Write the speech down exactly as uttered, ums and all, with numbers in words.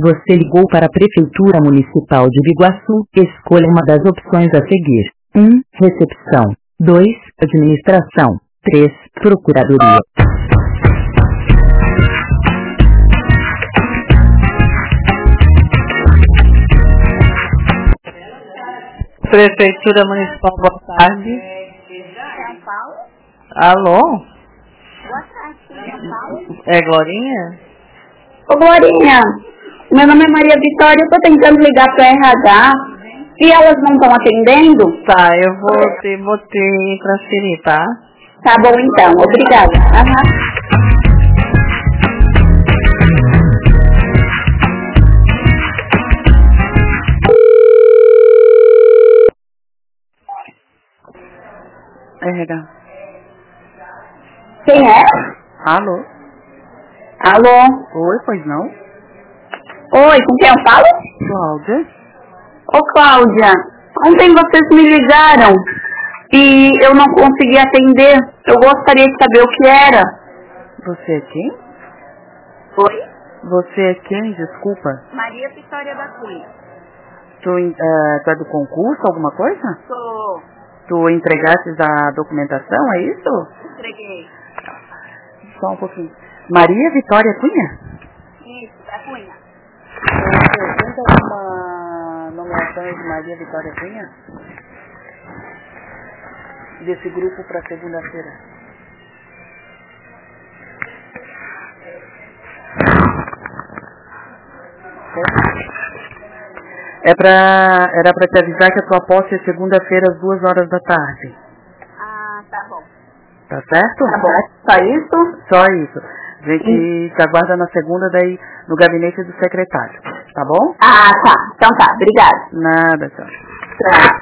Você ligou para a Prefeitura Municipal de Biguaçu. Escolha uma das opções a seguir. um. Recepção. dois. Administração. três. Procuradoria. Prefeitura Municipal, boa tarde. São Paulo? Alô? Boa tarde, São Paulo? É Glorinha? Ô, Glorinha, meu nome é Maria Vitória, eu tô tentando ligar pro R H e elas não estão atendendo? Tá, eu vou te, vou te transferir, tá? Tá bom então, obrigada. Aham. R H. Quem é? Alô? Alô? Oi, pois não? Oi, com quem eu falo? Cláudia? Ô, Cláudia, ontem vocês me ligaram e eu não consegui atender. Eu gostaria de saber o que era. Você é quem? Oi? Você é quem, desculpa? Maria Vitória da Cunha. Tu, é, tu é do concurso, alguma coisa? Sou. Tu entregaste a documentação, é isso? Entreguei. Só um pouquinho. Maria Vitória Cunha? Isso, da Cunha. Você tem alguma nomeação de Maria Vitória Cunha? Desse grupo para segunda-feira. É pra, era para te avisar que a tua posse é segunda-feira às duas horas da tarde. Ah, tá bom. Tá certo? Tá bom. Só isso? Só isso. A gente te aguarda na segunda daí no gabinete do secretário. Tá bom? Ah, tá. Então tá. Obrigada. Nada, tchau. Tchau.